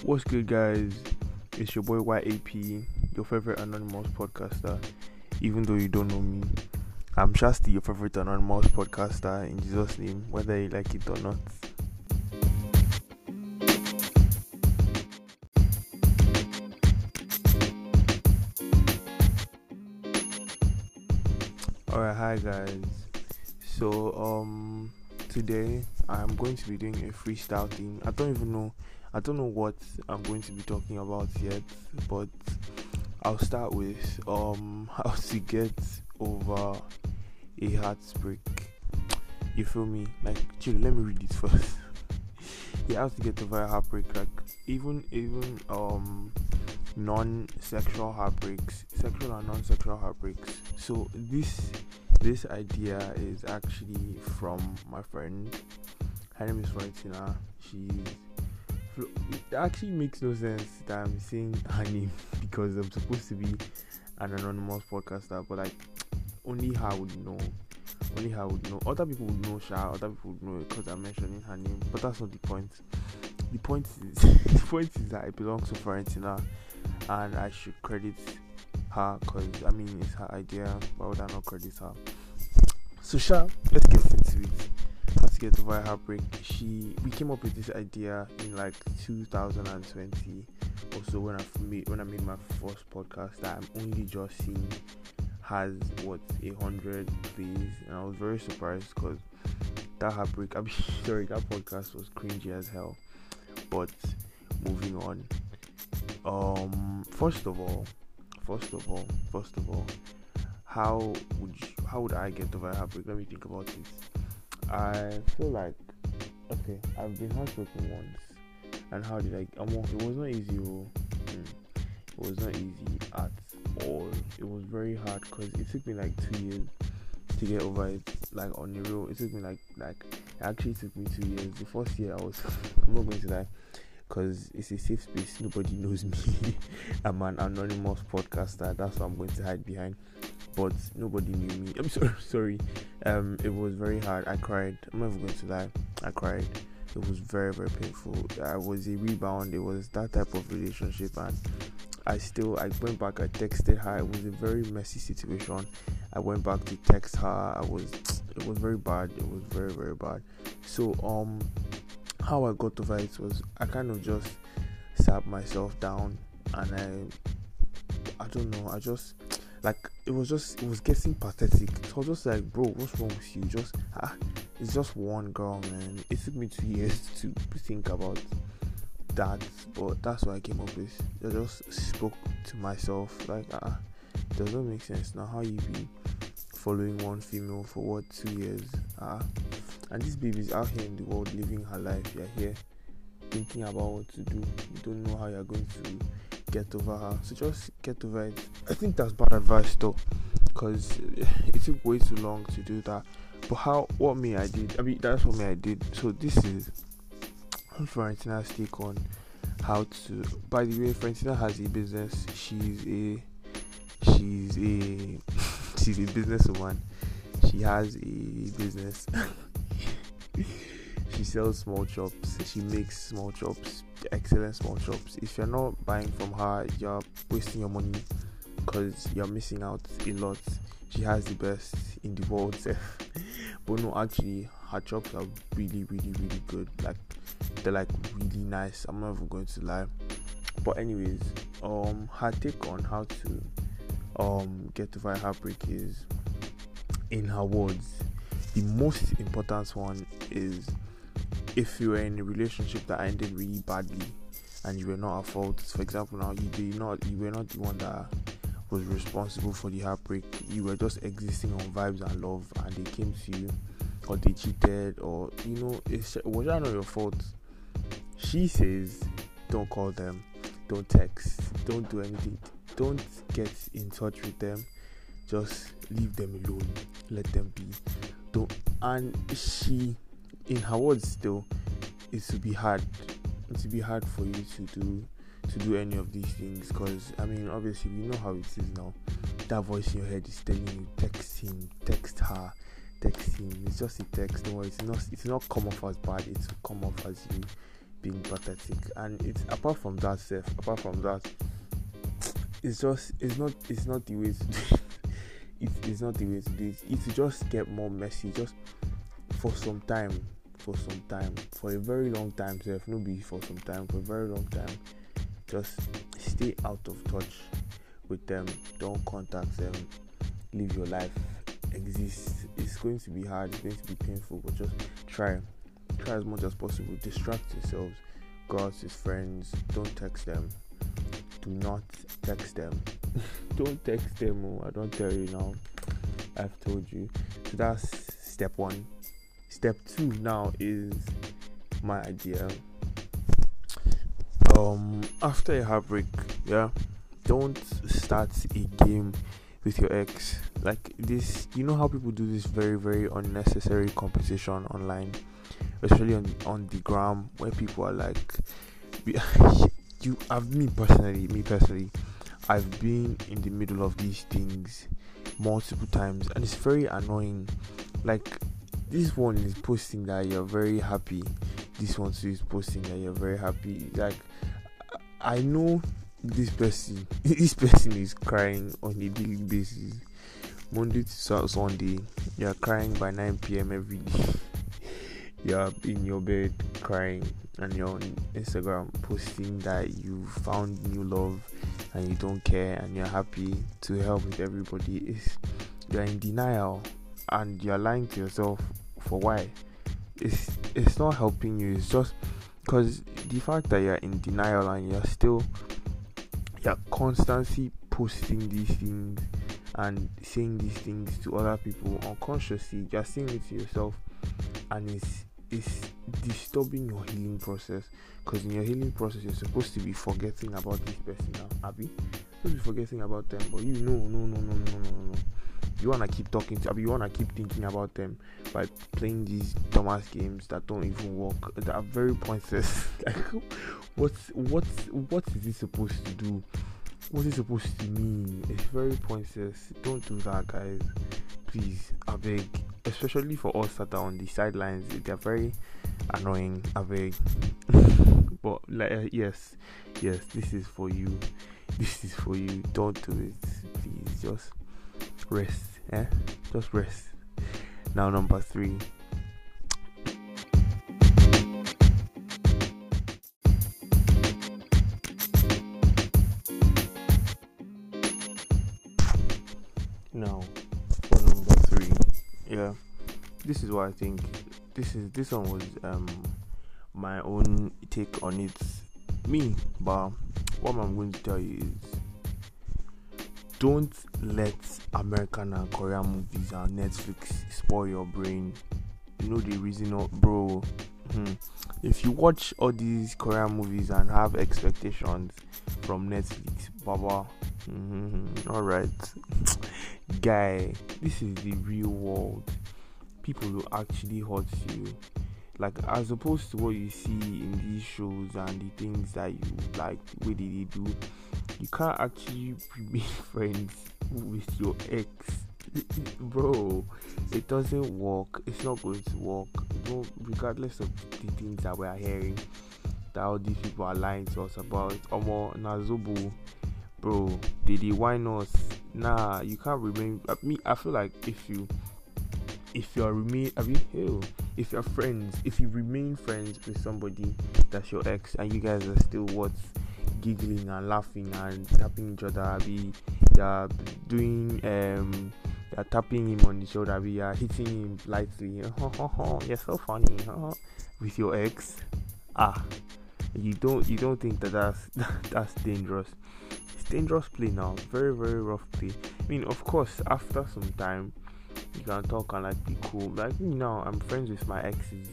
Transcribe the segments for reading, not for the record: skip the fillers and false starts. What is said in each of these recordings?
What's good, guys? It's your boy YAP, your favorite anonymous podcaster. Even though you don't know me, I'm Shasti, your favorite anonymous podcaster, in Jesus' name, whether you like it or not. Alright, hi guys. So today I'm going to be doing a freestyle thing. I don't know what I'm going to be talking about yet, but I'll start with how to get over a heartbreak. You feel me? Like, chill, let me read it first. You have to get over a heartbreak, like even non-sexual heartbreaks, sexual and non-sexual heartbreaks. So this idea is actually from my friend. Her name is Florentina. It actually makes no sense that I'm saying her name because I'm supposed to be an anonymous podcaster, but like only her would know. Only her would know. Other people would know Sha. Other people would know it because I'm mentioning her name. But that's not the point. The point is that it belongs to Florentina, and I should credit her because it's her idea. Why would I not credit her? So Sha, let's get into it. How to get over a heartbreak. We came up with this idea in like 2020 or so when I made my first podcast that I'm only just seeing has 100 plays, and I was very surprised because that podcast was cringy as hell. But moving on, first of all, how would I get over a heartbreak? Let me think about it. I feel like, okay, I've been heartbroken once, and how did I? It was not easy. It was not easy at all. It was very hard because it took me like 2 years to get over it. Like on the real, it took me like it actually took me 2 years. The first year I'm not going to lie, because it's a safe space. Nobody knows me. I'm an anonymous podcaster. That's what I'm going to hide behind. But nobody knew me. I'm sorry. It was very hard. I cried. I'm never going to lie. I cried. It was very, very painful. I was a rebound. It was that type of relationship, and I went back. I texted her. It was a very messy situation. I went back to text her. It was very bad. It was very, very bad. So how I got over it was I kind of just sat myself down, and I don't know. I just it was getting pathetic. So I was just like, bro, what's wrong with you? It's just one girl, man. It took me 2 years to think about that, but that's what I came up with. I just spoke to myself like, doesn't make sense now. How you be following one female for 2 years? And this baby's out here in the world living her life. You're here thinking about what to do. You don't know how you're going to get over her, so just get over it. I think that's bad advice though, because it took way too long to do that. But that's what I did. So this is Florentina's take on how to. By the way, Florentina has a business. She's a she's a businesswoman. She has a business. She sells small chops. She makes small chops, excellent small chops. If you're not buying from her, you're wasting your money because you're missing out a lot. She has the best in the world. But no, actually, her chops are really, really, really good. Like, they're like really nice. I'm not even going to lie. But anyways, her take on how to get over a heartbreak is, in her words, the most important one is, if you were in a relationship that ended really badly and you were not at fault, for example, now you were not the one that was responsible for the heartbreak, you were just existing on vibes and love, and they came to you, or they cheated, or it was not your fault. She says, don't call them, don't text, don't do anything, don't get in touch with them, just leave them alone, let them be. And she, in her words still, it would be hard for you to do any of these things, because obviously we know how it is now. That voice in your head is telling you, text him, text her, text him. It's just a text. Don't worry, it's not come off as bad, it will come off as you being pathetic. And it's apart from that, it's not the way to do it. It's not the way to do it. It's just get more messy, just for some time, for a very long time. So if no be for some time, for a very long time, just stay out of touch with them. Don't contact them. Live your life. Exist. It's going to be hard. It's going to be painful, but just try as much as possible. Distract yourselves. Go out with friends. Don't text them. Do not text them. Don't text them. Oh, I don't tell you now. I've told you. So that's step 1. Step 2 now is my idea. After a heartbreak, don't start a game with your ex. Like this, you know how people do this very, very unnecessary competition online, especially on the gram, where people are like, me personally, I've been in the middle of these things multiple times, and it's very annoying. Like, this one is posting that you're very happy, this one too is posting that you're very happy. Like, I know this person is crying on a daily basis, Monday to Sunday. You're crying by 9 p.m. every day. You're in your bed crying, and you're on Instagram posting that you found new love and you don't care and you're happy to help with everybody. You're in denial and you're lying to yourself. For why? It's not helping you. It's just because the fact that you're in denial and you're constantly posting these things and saying these things to other people unconsciously. You're saying it to yourself, and it's disturbing your healing process. Because in your healing process, you're supposed to be forgetting about this person now, Abby. You're supposed to be forgetting about them, but no. You wanna keep talking to, you wanna keep thinking about them by playing these dumbass games that don't even work, that are very pointless. Like, what is it supposed to do? What is it supposed to mean? It's very pointless. Don't do that, guys. Please, I beg. Especially for us that are on the sidelines, they're very annoying. I beg. But like, yes, this is for you. Don't do it, please. Just rest. Just rest. Now, number 3. Now, for number 3, this is what I think. This one was my own take on it, but what I'm going to tell you is, don't let American and Korean movies and Netflix spoil your brain. You know the reason, bro. If you watch all these Korean movies and have expectations from Netflix, baba, alright, guy, this is the real world. People will actually hurt you, like, as opposed to what you see in these shows and the things that you like, the way they do. You can't actually remain friends with your ex, bro. It doesn't work. It's not going to work. Regardless of the things that we are hearing, that all these people are lying to us about. Omo Nazobo, bro, did he whine us? Nah, you can't remain. I feel like if you remain friends with somebody that's your ex, and you guys are still giggling and laughing and tapping each other, you're doing you're tapping him on the shoulder, you're hitting him lightly, you're so funny, with your ex, you don't think that's dangerous. It's dangerous play now, very, very rough play. I mean, of course, after some time you can talk and like be cool. Like me now, I'm friends with my exes,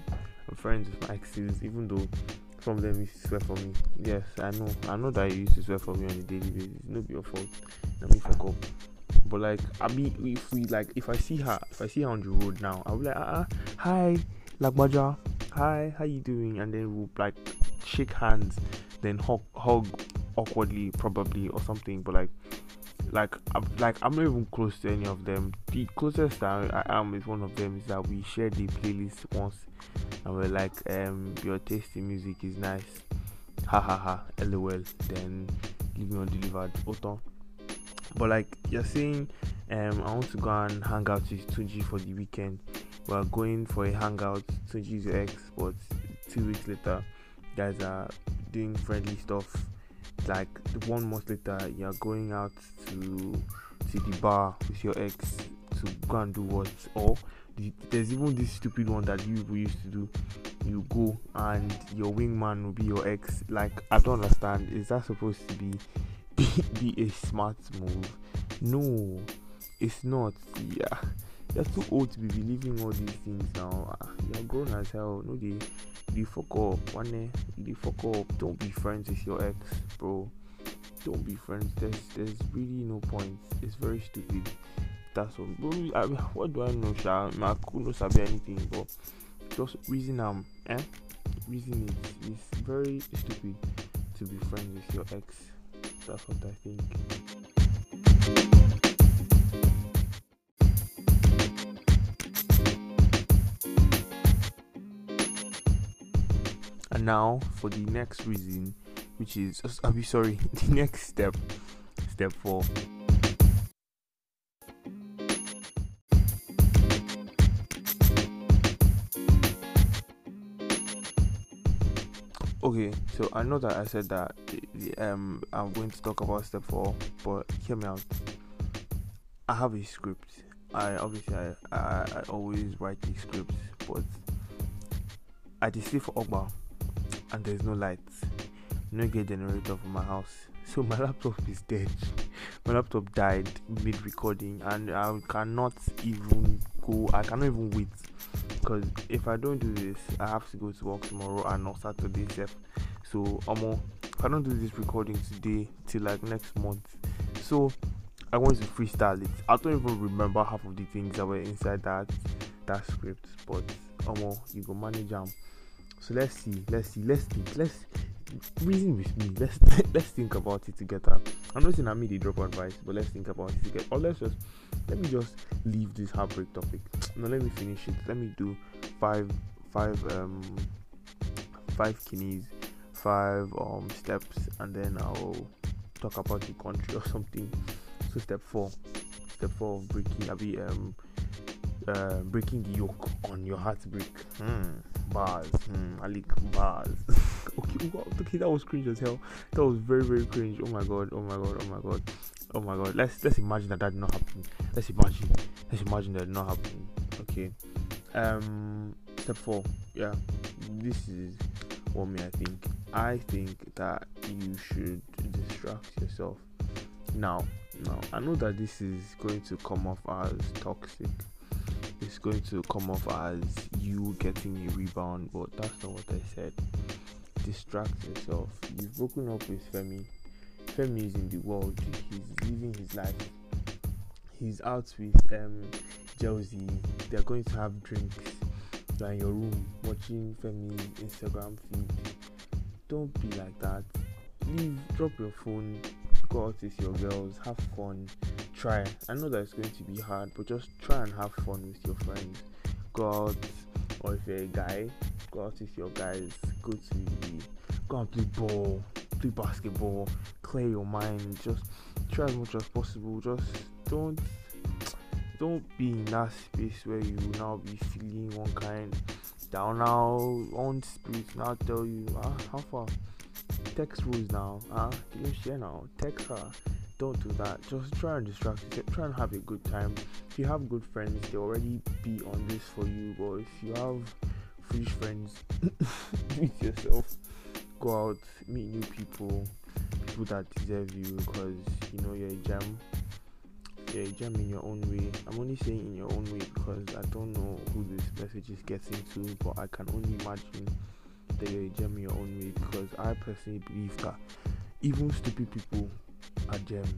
even though some of them used to swear for me. Yes, I know that you used to swear for me on a daily basis. No be your fault. Let me fuck up. But like, if I see her on the road now, I'll be like, hi, Lagbaja, hi, how you doing? And then we'll like shake hands, then hug awkwardly, probably, or something. But I'm not even close to any of them. The closest I am with one of them is that we shared the playlist once, and we're like, your taste in music is nice, ha ha ha, lol, then leave me undelivered, auto. But like you're saying, I want to go and hang out with Tunji for the weekend. We're going for a hangout. Tunji is your ex, but 2 weeks later, guys are doing friendly stuff. Like 1 month later, you're going out to the bar with your ex to go and do what? Or there's even this stupid one that you used to do. You go and your wingman will be your ex. Like, I don't understand. Is that supposed to be a smart move? No, it's not. Yeah, you're too old to be believing all these things now. You're grown as hell. No, they fuck up. They fuck up. Don't be friends with your ex, bro. Don't be friends. There's really no point. It's very stupid. That's all. What do I know, Sha? I could not sabi anything, but just reason reason it's very stupid to be friends with your ex. That's what I think. And now for the next reason, which is the next step 4. Okay, so I know that I said that I'm going to talk about step 4, but hear me out. I have a script. I always write a script, but I just stay for Ogba and there's no lights, no get generator for my house, so my laptop is dead. My laptop died mid recording, and I cannot even wait, because if I don't do this, I have to go to work tomorrow and not Saturday. So if I don't do this recording today till like next month, so I want to freestyle it. I don't even remember half of the things that were inside that script, but you go manage them. So let's think. Let's reason with me. Let's think about it together. I'm not saying I made a drop advice, but let's think about it together. Or let me just leave this heartbreak topic. No, let me finish it. Let me do five keys, 5 steps, and then I'll talk about the country or something. So step 4 of breaking breaking the yoke on your heartbreak. Bars. Alik bars. Okay, that was cringe as hell. That was very, very cringe. Oh my god. Let's imagine that did not happen. Let's imagine that did not happen. Okay. Step 4. Yeah. This is what I think that you should distract yourself. Now, I know that this is going to come off as toxic. It's going to come off as you getting a rebound, but that's not what I said. Distract yourself. You've broken up with Femi. Femi is in the world. He's living his life. He's out with Chelsea. They're going to have drinks. You're in your room watching Femi's Instagram feed. Don't be like that. Drop your phone, go out with your girls, have fun. Try. I know that it's going to be hard, but just try and have fun with your friends. Go out, or if you're a guy, go out with your guys. Go and play ball, play basketball, clear your mind. Just try as much as possible. Just don't be in that space where you will now be feeling one kind down now on spirit. Now tell you how far. Text Rose now. Can you share now? Text her. Don't do that. Just try and distract yourself. Try and have a good time. If you have good friends, they'll already be on this for you. But if you have foolish friends, do it yourself. Go out, meet new people that deserve you, because you're a gem. You're a gem in your own way. I'm only saying in your own way because I don't know who this message is getting to, but I can only imagine that you're a gem in your own way, because I personally believe that even stupid people are gems.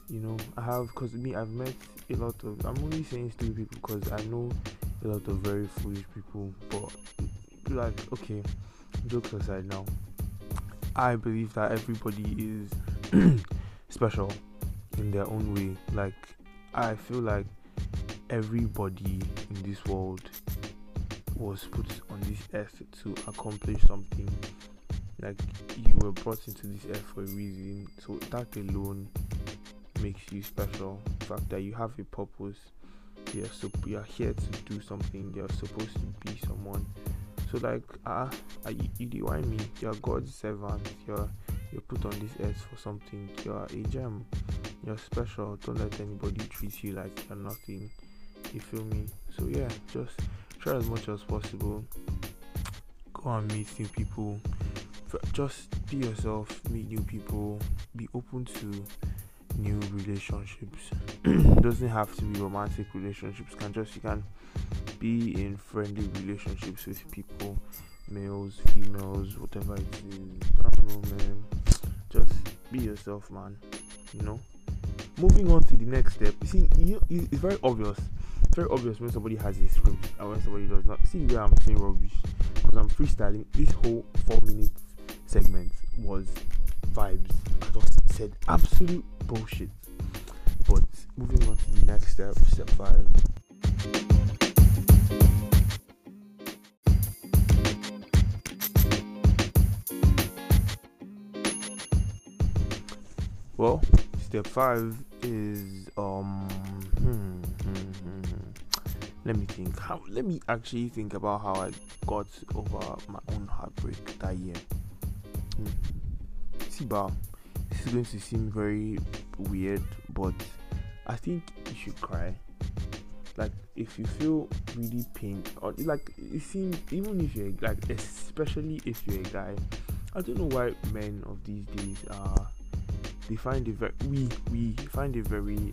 I've met a lot of, I'm only saying stupid people because I know a lot of very foolish people, but okay, jokes aside now, I believe that everybody is special in their own way. I feel like everybody in this world was put on this earth to accomplish something. Like, you were brought into this earth for a reason, so that alone makes you special. The fact that you have a purpose, you're here to do something, you're supposed to be someone. So like, you why me? You're God's servant. You're put on this earth for something. You're a gem. You're special. Don't let anybody treat you like you're nothing. You feel me? So yeah, just try as much as possible. Go and meet new people. Just be yourself. Meet new people. Be open to new relationships. Doesn't have to be romantic relationships. You can be in friendly relationships with people, males, females, whatever it is. I don't know, man. Just be yourself, man. Moving on to the next step. You see, it's very obvious. It's very obvious when somebody has a script and when somebody does not. See where I'm saying rubbish, because I'm freestyling. This whole 4-minute segment was vibes. I just said absolute bullshit. But moving on to the next step, step 5. Well, step 5 is let me think. Let me actually think about how I got over my own heartbreak that year. See, this is going to seem very weird, but I think you should cry. Like, if you feel really pain, or like, it seems, even if you're like, especially if you're a guy, I don't know why men of these days they find it very, we find it very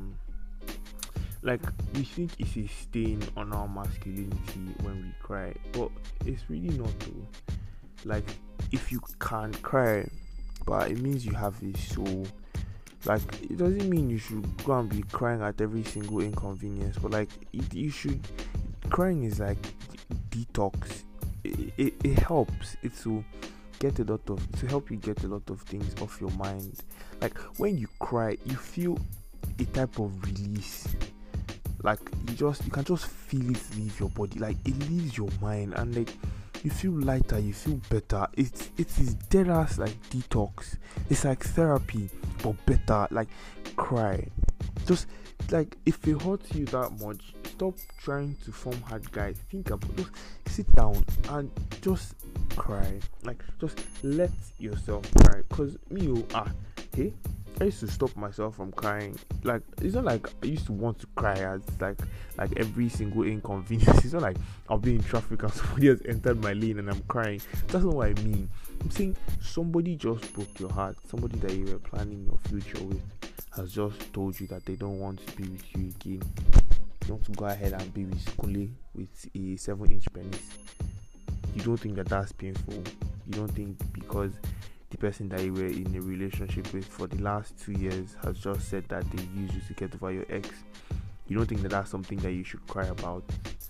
like, we think it's a stain on our masculinity when we cry, but it's really not though. Like, if you can't cry, but it means you have a soul. Like, it doesn't mean you should go and be crying at every single inconvenience, but like, you should. Crying is like detox. It helps. It's to help you get a lot of things off your mind. Like, when you cry, you feel a type of release. Like, you can just feel it leave your body. Like, it leaves your mind, and like, you feel lighter, you feel better. It is dead ass like detox. It's like therapy, but better. Like, cry. Just like, if it hurts you that much, stop trying to form hard guys. Think about, just sit down and just cry. Like, just let yourself cry. Cause me, hey, I used to stop myself from crying. Like, it's not like I used to want to cry as like every single inconvenience. It's not like I'll be in traffic and somebody has entered my lane and I'm crying. That's not what I mean. I'm saying somebody just broke your heart. Somebody that you were planning your future with has just told you that they don't want to be with you again. You want to go ahead and be with Kule with a 7-inch penis. You don't think that that's painful. You don't think because the person that you were in a relationship with for the last 2 years has just said that they used you to get over your ex. You don't think that that's something that you should cry about?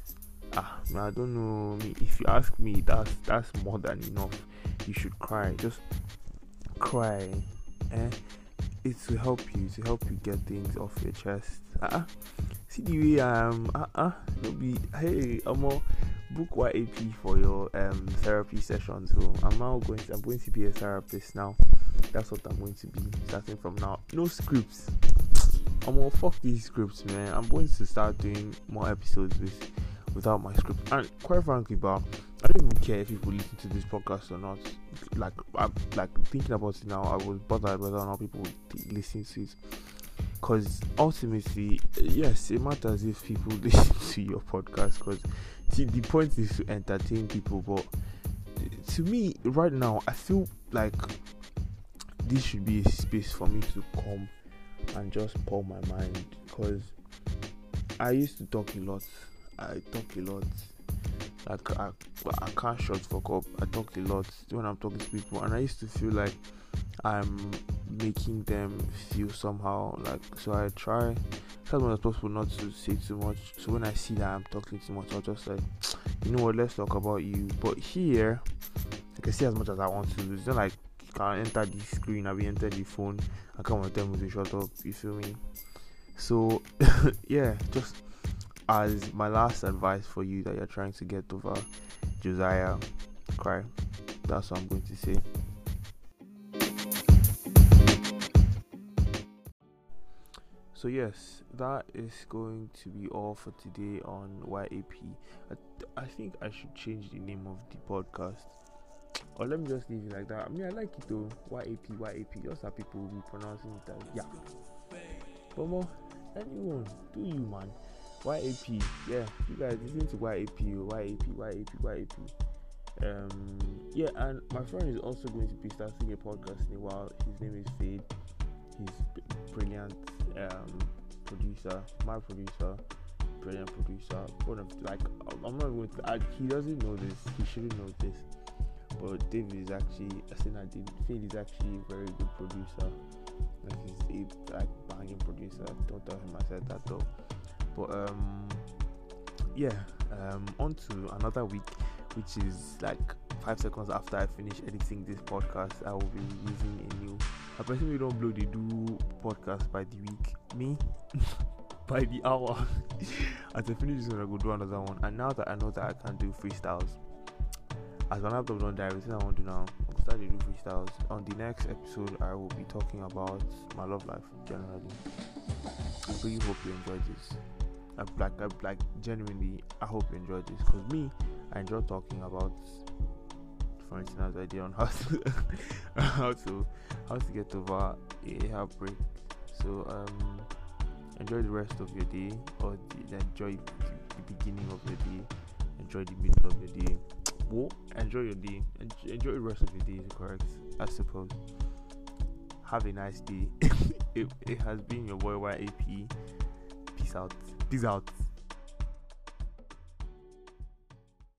I don't know. If you ask me, that's more than enough. You should cry. Just cry. It's to help you get things off your chest. See the way it'll be, hey, book YAP for your therapy session. So I'm going to be a therapist now. That's what I'm going to be starting from now. No scripts. Fuck these scripts, man. I'm going to start doing more episodes without my script. And quite frankly, I don't even care if people listen to this podcast or not. Like, I'm thinking about it now. I was bothered whether or not people would listen to it. Because ultimately, yes, it matters if people listen to your podcast. Because the point is to entertain people. But to me, right now, I feel like this should be a space for me to come and just pour my mind. Because I used to talk a lot. Like, I can't shut fuck up. I talk a lot when I'm talking to people, and I used to feel like I'm making them feel somehow. Like, so I try as much as possible not to say too much. So when I see that I'm talking too much, I'll just like, you know what, let's talk about you. But here, I can say as much as I want to. It's not like you can enter the screen, I'll be enter the phone, I can't tell me to shut up. You feel me? So yeah, just as my last advice for you that you're trying to get over Josiah, cry. That's what I'm going to say. So yes, that is going to be all for today on YAP. I think I should change the name of the podcast, or let me just leave it like that. I mean, I like it though. YAP. Just have people will be pronouncing it as yeah. But more, anyone, do you man? YAP, yeah. You guys listen to YAP. Yeah, and my friend is also going to be starting a podcast in a while. His name is Fade. He's brilliant producer, my producer, brilliant producer. One of I'm not going to. He doesn't know this. He shouldn't know this. But David is actually, Fade is actually a very good producer. Like he's a banging producer. Don't tell him I said that though. But on to another week, which is like 5 seconds after I finish editing this podcast. I will be releasing a new. I personally don't blow, they do podcast by the week. Me, by the hour. As I finish this one, I go do another one. And now that I know that I can do freestyles, as my laptop don't die, everything I want to do now, I'll start to do freestyles. On the next episode, I will be talking about my love life generally. I really hope you enjoyed this. Genuinely, I hope you enjoyed this, because me, I enjoy talking about, for instance, idea on how to get over a heartbreak. So enjoy the rest of your day, or enjoy the beginning of your day, enjoy the middle of your day. Enjoy your day, enjoy the rest of your day, is correct, I suppose. Have a nice day. It has been your boy YAP. Peace out.